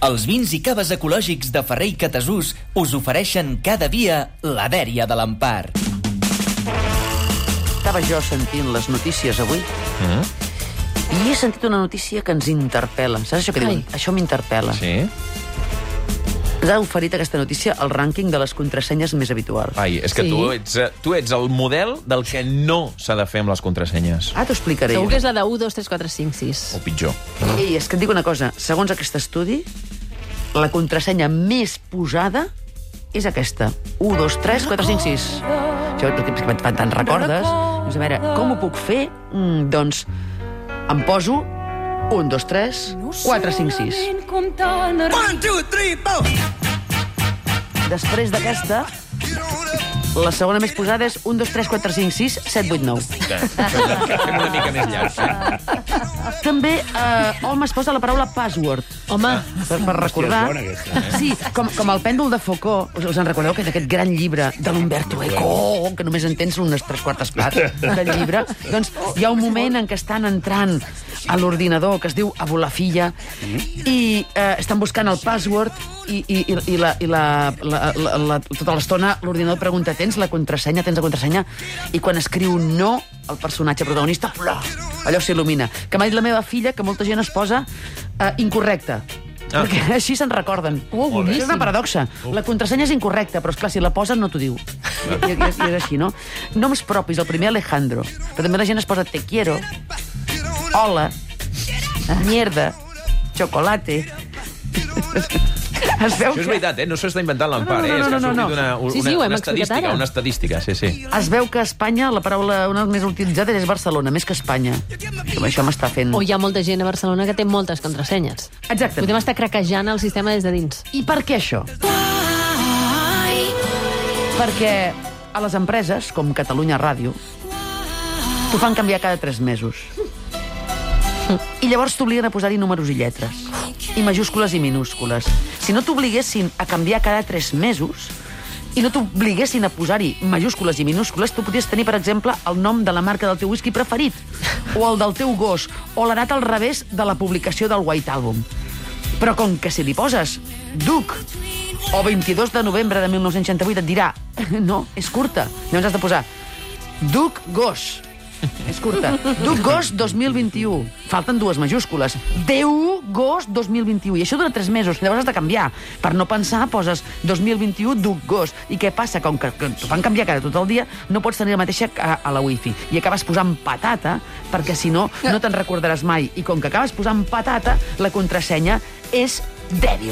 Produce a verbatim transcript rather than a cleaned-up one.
Els vins i caves ecològics de Ferrer i Catasús us ofereixen cada dia la dèria de l'Empar. Estava jo sentint les notícies avui mm. i he sentit una notícia que ens interpel·la. Saps això que diuen? Això m'interpel·la. Sí? Ens ha oferit aquesta notícia el rànquing de les contrasenyes més habituals. Ai, és que Sí. tu, ets, tu ets el model del que no s'ha de fer amb les contrasenyes. Ah, t'ho explicaré. Segur que és la de u, dos, tres, quatre, cinc, sis. O pitjor. Ei, és que et dic una cosa. Segons aquest estudi, la contrasenya més posada és aquesta. u, dos, tres, quatre, cinc, sis. Això perquè fan tant recordes. Doncs a veure, com ho puc fer? Mm, doncs em poso un, dos, tres, quatre, cinc, sis. One, two, three, four. Després d'aquesta, la segona més posada és un, dos, tres, quatre, cinc, sis, set, vuit, nou. Fem una mica més llarg. Eh? També eh, hom es posa la paraula password. Home, Per, per recordar... Sí, com, com el pèndol de Foucault. Us, us en recordeu que d'aquest gran llibre de l'Umberto Eco, que només entens unes tres quartes parts del llibre? Doncs hi ha un moment en què estan entrant a l'ordinador que es diu Abolafilla i eh, estan buscant el password i, i, i, i, la, i la, la, la, la, tota l'estona l'ordinador pregunta: tens la contrasenya, tens la contrasenya? I quan escriu no, el personatge protagonista, plà, allò s'il·lumina. Que m'ha dit la meva filla que molta gent es posa eh, incorrecta. Ah. Perquè així se'n recorden. Oh, és una paradoxa. La contrasenya és incorrecta, però esclar, si la posen no t'ho diu. I, i, és, I és així, no? Noms propis, el primer Alejandro. Però també la gent es posa te quiero, hola, mierda, chocolate. Es veu Això és que... veritat, eh? No s'ho està inventant l'Empar, No, no, no, eh? És que no, ha no, no. sortit una, una, Sí, sí, ho hem una explicat estadística, ara. una estadística, sí, sí. Es veu que a Espanya la paraula una de les més utilitzades és Barcelona, més que Espanya. Això, això m'està fent... o hi ha molta gent a Barcelona que té moltes contrasenyes. Exacte. Podem estar craquejant el sistema des de dins. I per què això? Perquè a les empreses, com Catalunya Ràdio, t'ho fan canviar cada tres mesos. I llavors t'obliguen a posar-hi números i lletres. I majúscules i minúscules. Si no t'obliguessin a canviar cada tres mesos i no t'obliguessin a posar-hi majúscules i minúscules, tu podries tenir, per exemple, el nom de la marca del teu whisky preferit, o el del teu gos, o la data al revés de la publicació del White Album. Però com que si li poses Duc o vint-i-dos de novembre de mil nou-cents seixanta-vuit et dirà no, és curta. Llavors has de posar Duc Gos. És curta. Duc Gos dos mil vint-i-u. Falten dues majúscules. Déu Gos dos mil vint-i-u. I això dura tres mesos. Llavors has de canviar. Per no pensar, poses dos mil vint-i-u Duc Gos. I què passa? Com que, que t'ho fan canviar cada tot el dia, no pots tenir la mateixa a, a la wifi. I acabes posant patata, perquè si no, no te'n recordaràs mai. I com que acabes posant patata, la contrasenya és dèbil.